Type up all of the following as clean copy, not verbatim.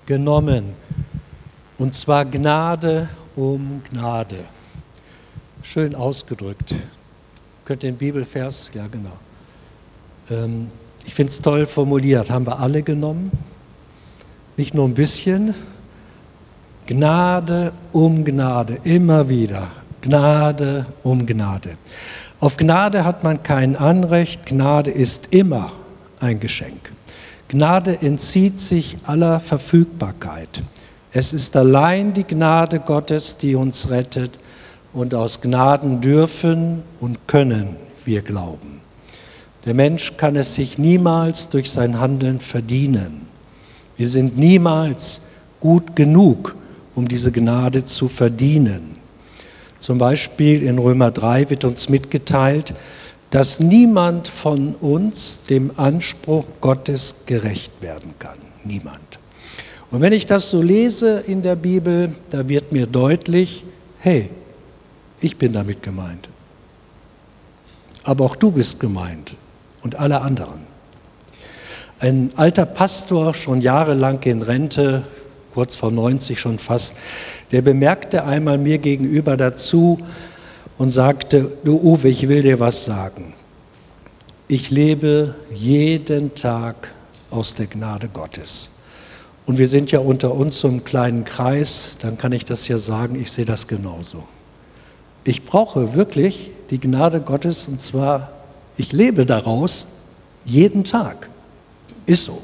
genommen. Und zwar Gnade um Gnade. Schön ausgedrückt. Könnt ihr den Bibelvers? Ja, genau. Ich finde es toll formuliert. Haben wir alle genommen? Nicht nur ein bisschen. Gnade um Gnade. Immer wieder. Gnade um Gnade. Auf Gnade hat man kein Anrecht. Gnade ist immer ein Geschenk. Gnade entzieht sich aller Verfügbarkeit. Es ist allein die Gnade Gottes, die uns rettet, und aus Gnaden dürfen und können wir glauben. Der Mensch kann es sich niemals durch sein Handeln verdienen. Wir sind niemals gut genug, um diese Gnade zu verdienen. Zum Beispiel in Römer 3 wird uns mitgeteilt, dass niemand von uns dem Anspruch Gottes gerecht werden kann. Niemand. Und wenn ich das so lese in der Bibel, da wird mir deutlich, hey, ich bin damit gemeint. Aber auch du bist gemeint und alle anderen. Ein alter Pastor, schon jahrelang in Rente, kurz vor 90 schon fast, der bemerkte einmal mir gegenüber dazu und sagte, du Uwe, ich will dir was sagen. Ich lebe jeden Tag aus der Gnade Gottes. Und wir sind ja unter uns so im kleinen Kreis, dann kann ich das ja sagen, ich sehe das genauso. Ich brauche wirklich die Gnade Gottes und zwar, ich lebe daraus jeden Tag. Ist so.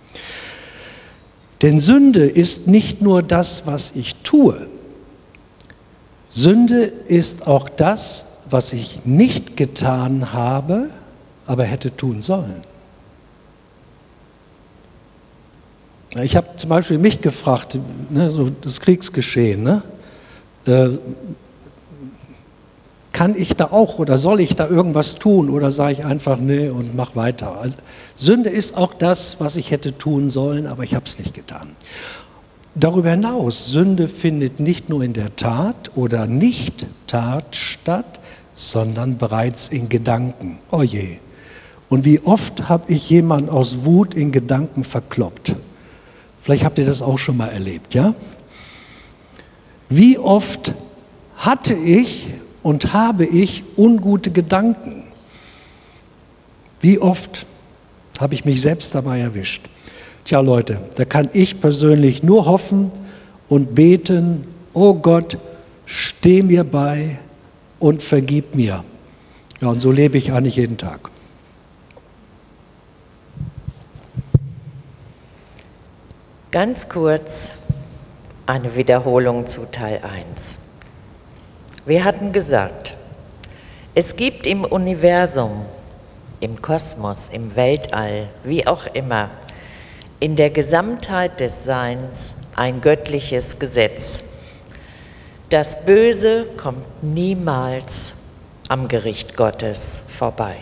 Denn Sünde ist nicht nur das, was ich tue. Sünde ist auch das, was ich nicht getan habe, aber hätte tun sollen. Ich habe zum Beispiel mich gefragt, so das Kriegsgeschehen, kann ich da auch oder soll ich da irgendwas tun oder sage ich einfach nee und mach weiter. Also, Sünde ist auch das, was ich hätte tun sollen, aber ich habe es nicht getan. Darüber hinaus, Sünde findet nicht nur in der Tat oder Nicht-Tat statt, sondern bereits in Gedanken. Oh je. Und wie oft habe ich jemanden aus Wut in Gedanken verkloppt? Vielleicht habt ihr das auch schon mal erlebt, ja? Wie oft hatte ich und habe ich ungute Gedanken? Wie oft habe ich mich selbst dabei erwischt? Tja Leute, da kann ich persönlich nur hoffen und beten, oh Gott, steh mir bei und vergib mir. Ja, und so lebe ich eigentlich jeden Tag. Ganz kurz eine Wiederholung zu Teil 1. Wir hatten gesagt, es gibt im Universum, im Kosmos, im Weltall, wie auch immer, in der Gesamtheit des Seins ein göttliches Gesetz. Das Böse kommt niemals am Gericht Gottes vorbei.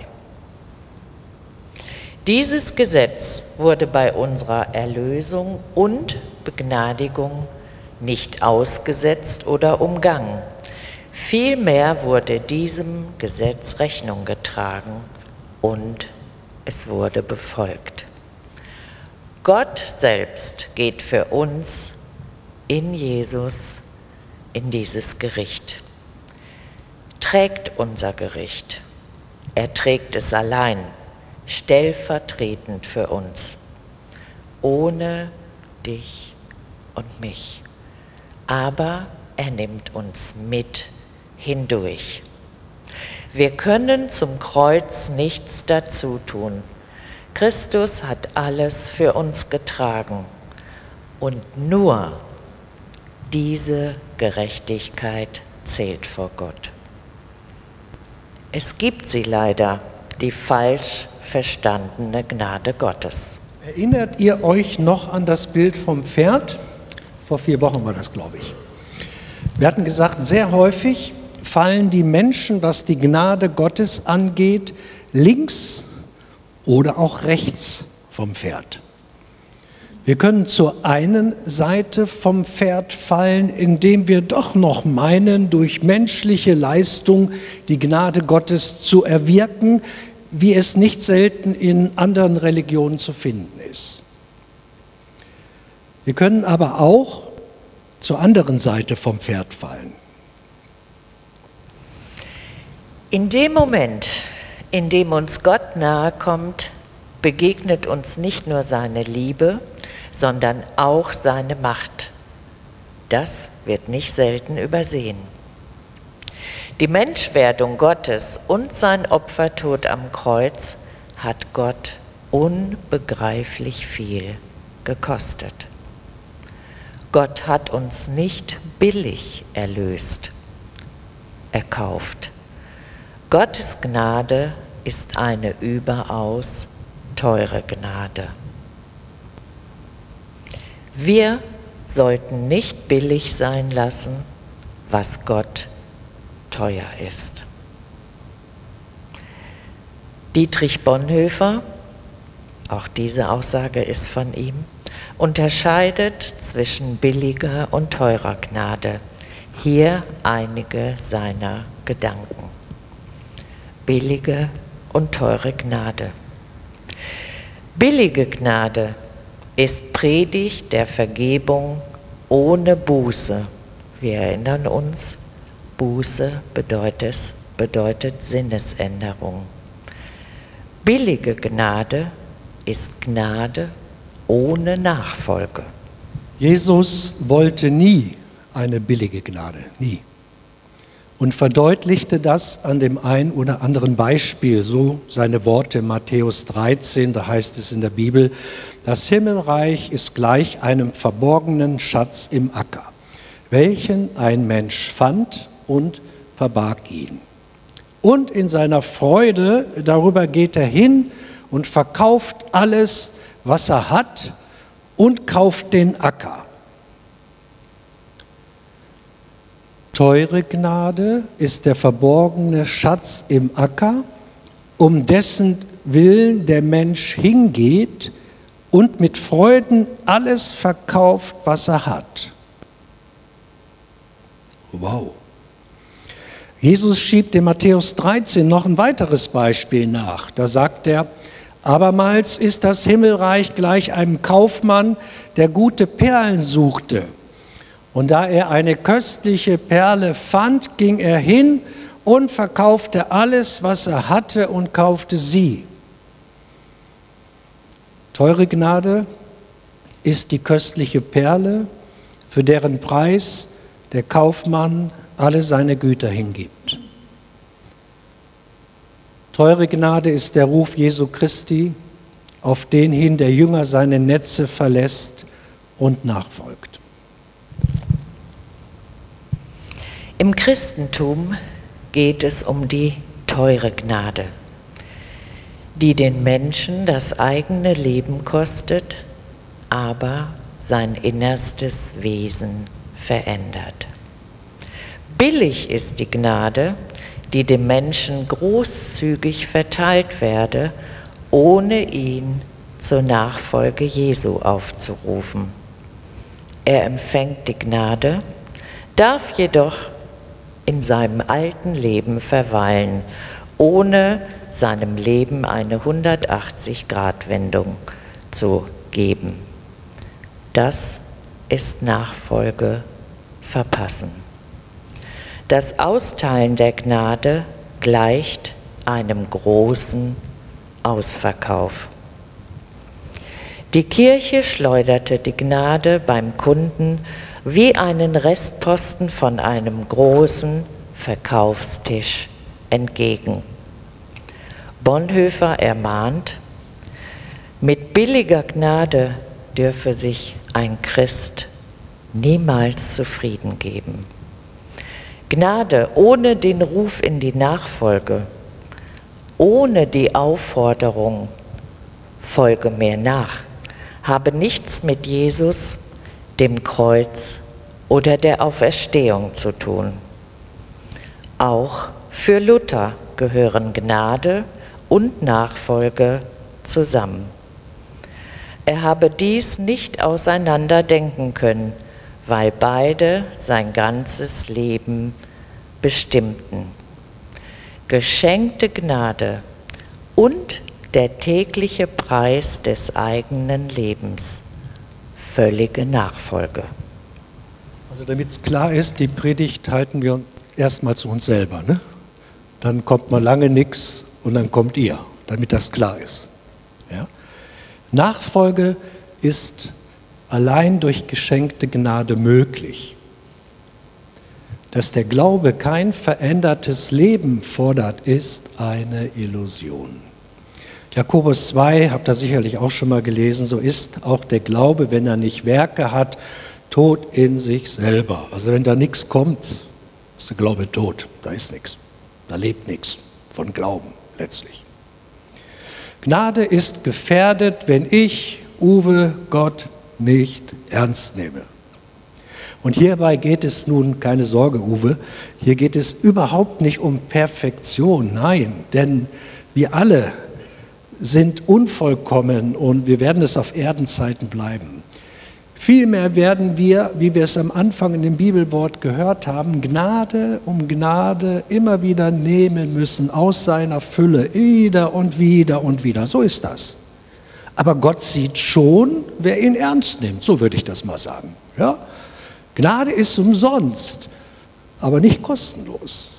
Dieses Gesetz wurde bei unserer Erlösung und Begnadigung nicht ausgesetzt oder umgangen. Vielmehr wurde diesem Gesetz Rechnung getragen und es wurde befolgt. Gott selbst geht für uns in Jesus in dieses Gericht, trägt unser Gericht. Er trägt es allein, stellvertretend für uns, ohne dich und mich. Aber er nimmt uns mit hindurch. Wir können zum Kreuz nichts dazu tun. Christus hat alles für uns getragen und nur diese Gerechtigkeit zählt vor Gott. Es gibt sie leider, die falsch verstandene Gnade Gottes. Erinnert ihr euch noch an das Bild vom Pferd? Vor 4 Wochen war das, glaube ich. Wir hatten gesagt, sehr häufig fallen die Menschen, was die Gnade Gottes angeht, links oder auch rechts vom Pferd. Wir können zur einen Seite vom Pferd fallen, indem wir doch noch meinen, durch menschliche Leistung die Gnade Gottes zu erwirken, wie es nicht selten in anderen Religionen zu finden ist. Wir können aber auch zur anderen Seite vom Pferd fallen. In dem Moment, in dem uns Gott nahe kommt, begegnet uns nicht nur seine Liebe, sondern auch seine Macht. Das wird nicht selten übersehen. Die Menschwerdung Gottes und sein Opfertod am Kreuz hat Gott unbegreiflich viel gekostet. Gott hat uns nicht billig erlöst, erkauft. Gottes Gnade ist eine überaus teure Gnade. Wir sollten nicht billig sein lassen, was Gott teuer ist. Dietrich Bonhoeffer, auch diese Aussage ist von ihm, unterscheidet zwischen billiger und teurer Gnade. Hier einige seiner Gedanken. Billige und teure Gnade. Billige Gnade ist Predigt der Vergebung ohne Buße. Wir erinnern uns, Buße bedeutet Sinnesänderung. Billige Gnade ist Gnade ohne Nachfolge. Jesus wollte nie eine billige Gnade, nie. Und verdeutlichte das an dem ein oder anderen Beispiel, so seine Worte in Matthäus 13, da heißt es in der Bibel, das Himmelreich ist gleich einem verborgenen Schatz im Acker, welchen ein Mensch fand und verbarg ihn. Und in seiner Freude darüber geht er hin und verkauft alles, was er hat, und kauft den Acker. Teure Gnade ist der verborgene Schatz im Acker, um dessen Willen der Mensch hingeht und mit Freuden alles verkauft, was er hat. Wow. Jesus schiebt in Matthäus 13 noch ein weiteres Beispiel nach. Da sagt er, abermals ist das Himmelreich gleich einem Kaufmann, der gute Perlen suchte. Und da er eine köstliche Perle fand, ging er hin und verkaufte alles, was er hatte, und kaufte sie. Teure Gnade ist die köstliche Perle, für deren Preis der Kaufmann alle seine Güter hingibt. Teure Gnade ist der Ruf Jesu Christi, auf den hin der Jünger seine Netze verlässt und nachfolgt. Im Christentum geht es um die teure Gnade, die den Menschen das eigene Leben kostet, aber sein innerstes Wesen verändert. Billig ist die Gnade, die dem Menschen großzügig verteilt werde, ohne ihn zur Nachfolge Jesu aufzurufen. Er empfängt die Gnade, darf jedoch in seinem alten Leben verweilen, ohne seinem Leben eine 180-Grad-Wendung zu geben. Das ist Nachfolge verpassen. Das Austeilen der Gnade gleicht einem großen Ausverkauf. Die Kirche schleuderte die Gnade beim Kunden wie einen Restposten von einem großen Verkaufstisch entgegen. Bonhoeffer ermahnt, mit billiger Gnade dürfe sich ein Christ niemals zufrieden geben. Gnade ohne den Ruf in die Nachfolge, ohne die Aufforderung, folge mir nach, habe nichts mit Jesus, dem Kreuz oder der Auferstehung zu tun. Auch für Luther gehören Gnade und Nachfolge zusammen. Er habe dies nicht auseinander denken können, weil beide sein ganzes Leben bestimmten. Geschenkte Gnade und der tägliche Preis des eigenen Lebens völlige Nachfolge. Also damit es klar ist, die Predigt halten wir erstmal zu uns selber. Ne? Dann kommt mal lange nichts und dann kommt ihr, damit das klar ist. Ja? Nachfolge ist allein durch geschenkte Gnade möglich. Dass der Glaube kein verändertes Leben fordert, ist eine Illusion. Jakobus 2, habt ihr sicherlich auch schon mal gelesen, so ist auch der Glaube, wenn er nicht Werke hat, tot in sich selber. Also wenn da nichts kommt, ist der Glaube tot, da ist nichts, da lebt nichts von Glauben letztlich. Gnade ist gefährdet, wenn ich, Uwe, Gott nicht ernst nehme. Und hierbei geht es nun, keine Sorge, Uwe, hier geht es überhaupt nicht um Perfektion, nein, denn wir alle sind unvollkommen und wir werden es auf Erdenzeiten bleiben. Vielmehr werden wir, wie wir es am Anfang in dem Bibelwort gehört haben, Gnade um Gnade immer wieder nehmen müssen, aus seiner Fülle, wieder und wieder und wieder. So ist das. Aber Gott sieht schon, wer ihn ernst nimmt, so würde ich das mal sagen. Ja? Gnade ist umsonst, aber nicht kostenlos.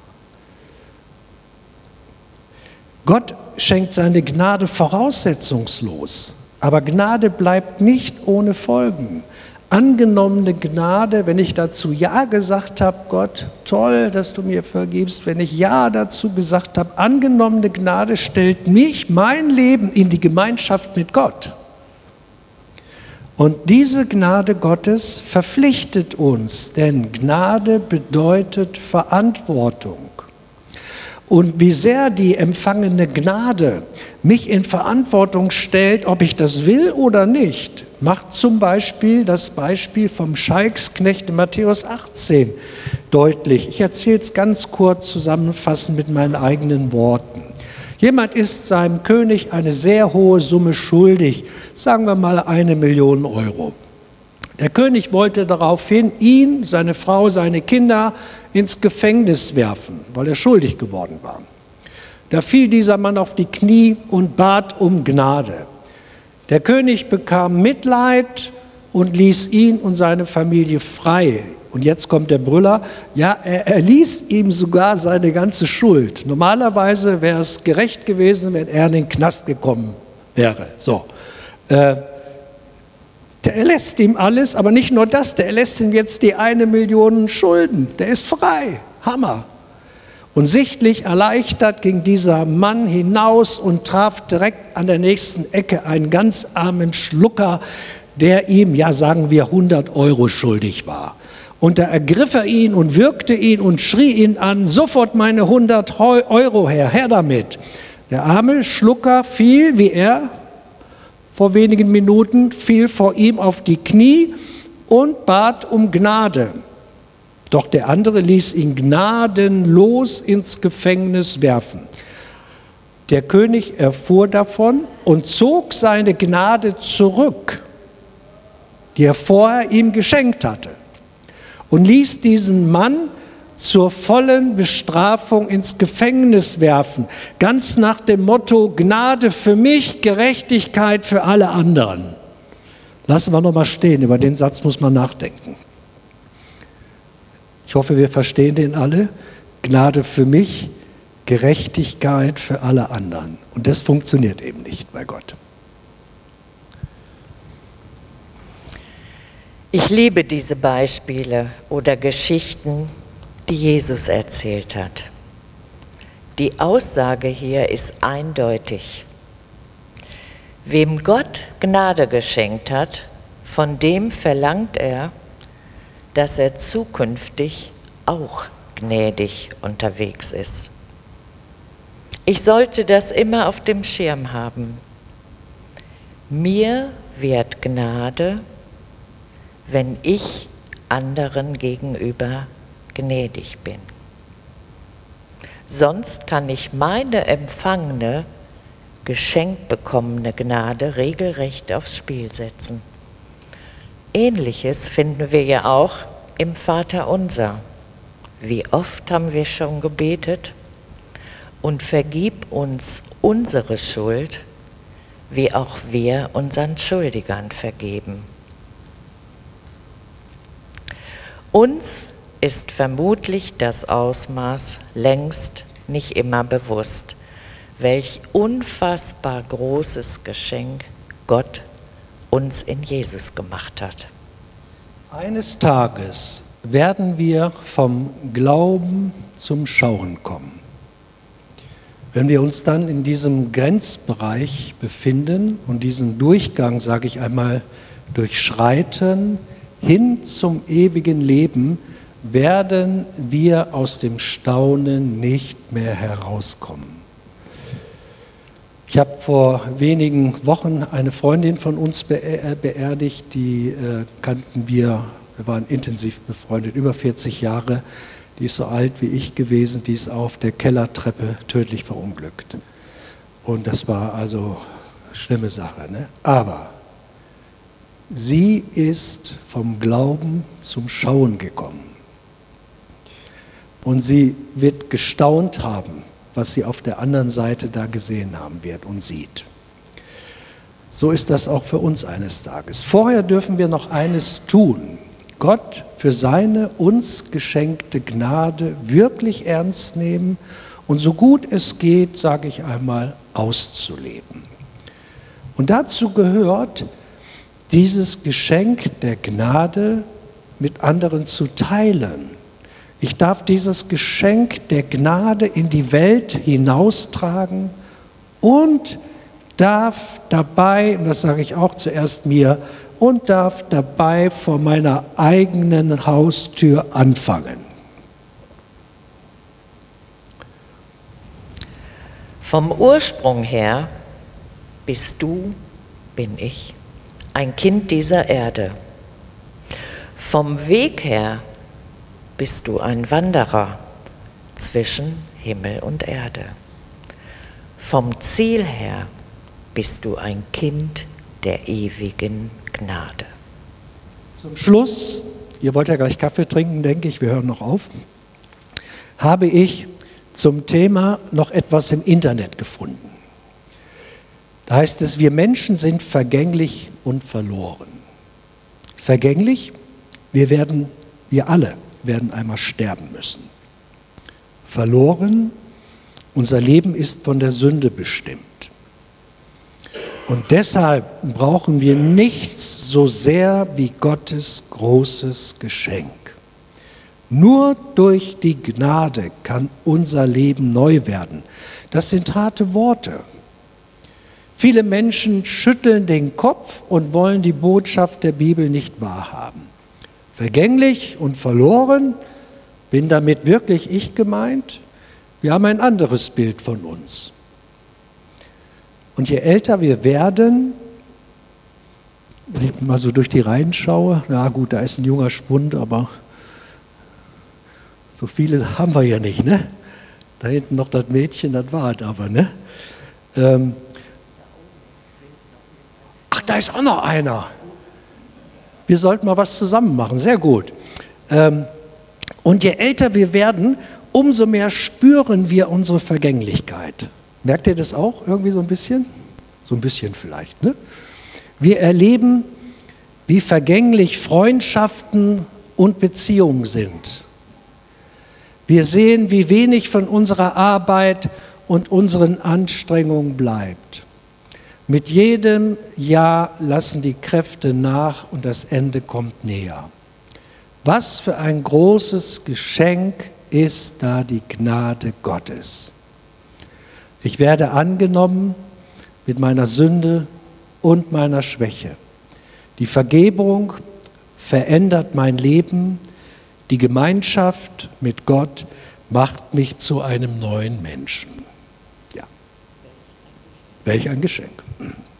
Gott schenkt seine Gnade voraussetzungslos, aber Gnade bleibt nicht ohne Folgen. Angenommene Gnade, wenn ich dazu Ja gesagt habe, Gott, toll, dass du mir vergibst, wenn ich Ja dazu gesagt habe, angenommene Gnade stellt mich, mein Leben in die Gemeinschaft mit Gott. Und diese Gnade Gottes verpflichtet uns, denn Gnade bedeutet Verantwortung. Und wie sehr die empfangene Gnade mich in Verantwortung stellt, ob ich das will oder nicht, macht zum Beispiel das Beispiel vom Scheiksknecht in Matthäus 18 deutlich. Ich erzähle es ganz kurz zusammenfassend mit meinen eigenen Worten. Jemand ist seinem König eine sehr hohe Summe schuldig, sagen wir mal 1 Million Euro. Der König wollte daraufhin ihn, seine Frau, seine Kinder ins Gefängnis werfen, weil er schuldig geworden war. Da fiel dieser Mann auf die Knie und bat um Gnade. Der König bekam Mitleid und ließ ihn und seine Familie frei. Und jetzt kommt der Brüller, ja, er ließ ihm sogar seine ganze Schuld. Normalerweise wäre es gerecht gewesen, wenn er in den Knast gekommen wäre. So. Der erlässt ihm alles, aber nicht nur das, der erlässt ihm jetzt die 1 Million Schulden. Der ist frei. Hammer. Und sichtlich erleichtert ging dieser Mann hinaus und traf direkt an der nächsten Ecke einen ganz armen Schlucker, der ihm, ja sagen wir, 100 Euro schuldig war. Und da ergriff er ihn und würgte ihn und schrie ihn an, sofort meine 100 Euro her damit. Der arme Schlucker fiel, wie er vor wenigen Minuten, fiel vor ihm auf die Knie und bat um Gnade. Doch der andere ließ ihn gnadenlos ins Gefängnis werfen. Der König erfuhr davon und zog seine Gnade zurück, die er vorher ihm geschenkt hatte, und ließ diesen Mann zur vollen Bestrafung ins Gefängnis werfen, ganz nach dem Motto, Gnade für mich, Gerechtigkeit für alle anderen. Lassen wir noch mal stehen, über den Satz muss man nachdenken. Ich hoffe, wir verstehen den alle. Gnade für mich, Gerechtigkeit für alle anderen. Und das funktioniert eben nicht bei Gott. Ich liebe diese Beispiele oder Geschichten, die Jesus erzählt hat. Die Aussage hier ist eindeutig. Wem Gott Gnade geschenkt hat, von dem verlangt er, dass er zukünftig auch gnädig unterwegs ist. Ich sollte das immer auf dem Schirm haben. Mir wird Gnade, wenn ich anderen gegenüber gnädig bin. Sonst kann ich meine empfangene, geschenkt bekommene Gnade regelrecht aufs Spiel setzen. Ähnliches finden wir ja auch im Vaterunser. Wie oft haben wir schon gebetet? Und vergib uns unsere Schuld, wie auch wir unseren Schuldigern vergeben. Uns ist vermutlich das Ausmaß längst nicht immer bewusst, welch unfassbar großes Geschenk Gott uns in Jesus gemacht hat. Eines Tages werden wir vom Glauben zum Schauen kommen. Wenn wir uns dann in diesem Grenzbereich befinden und diesen Durchgang, sage ich einmal, durchschreiten, hin zum ewigen Leben, werden wir aus dem Staunen nicht mehr herauskommen. Ich habe vor wenigen Wochen eine Freundin von uns beerdigt, die kannten wir waren intensiv befreundet, über 40 Jahre. Die ist so alt wie ich gewesen, die ist auf der Kellertreppe tödlich verunglückt. Und das war also eine schlimme Sache, ne? Aber sie ist vom Glauben zum Schauen gekommen. Und sie wird gestaunt haben, was sie auf der anderen Seite da gesehen haben wird und sieht. So ist das auch für uns eines Tages. Vorher dürfen wir noch eines tun: Gott für seine uns geschenkte Gnade wirklich ernst nehmen und so gut es geht, sage ich einmal, auszuleben. Und dazu gehört, dieses Geschenk der Gnade mit anderen zu teilen. Ich darf dieses Geschenk der Gnade in die Welt hinaustragen und darf dabei, und das sage ich auch zuerst mir, und darf dabei vor meiner eigenen Haustür anfangen. Vom Ursprung her bist du, bin ich, ein Kind dieser Erde. Vom Weg her bist du ein Wanderer zwischen Himmel und Erde. Vom Ziel her bist du ein Kind der ewigen Gnade. Zum Schluss, ihr wollt ja gleich Kaffee trinken, denke ich, wir hören noch auf, habe ich zum Thema noch etwas im Internet gefunden. Da heißt es, wir Menschen sind vergänglich und verloren. Vergänglich, wir alle werden einmal sterben müssen. Verloren, unser Leben ist von der Sünde bestimmt. Und deshalb brauchen wir nichts so sehr wie Gottes großes Geschenk. Nur durch die Gnade kann unser Leben neu werden. Das sind harte Worte. Viele Menschen schütteln den Kopf und wollen die Botschaft der Bibel nicht wahrhaben. Vergänglich und verloren, bin damit wirklich ich gemeint? Wir haben ein anderes Bild von uns. Und je älter wir werden, wenn ich mal so durch die Reihen schaue, na gut, da ist ein junger Spund, aber so viele haben wir ja nicht, ne? Da hinten noch das Mädchen, das war es aber, ne? Ach, da ist auch noch einer. Wir sollten mal was zusammen machen, sehr gut. Und je älter wir werden, umso mehr spüren wir unsere Vergänglichkeit. Merkt ihr das auch irgendwie so ein bisschen? So ein bisschen vielleicht, ne? Wir erleben, wie vergänglich Freundschaften und Beziehungen sind. Wir sehen, wie wenig von unserer Arbeit und unseren Anstrengungen bleibt. Mit jedem Jahr lassen die Kräfte nach und das Ende kommt näher. Was für ein großes Geschenk ist da die Gnade Gottes. Ich werde angenommen mit meiner Sünde und meiner Schwäche. Die Vergebung verändert mein Leben. Die Gemeinschaft mit Gott macht mich zu einem neuen Menschen. Ja. Welch ein Geschenk.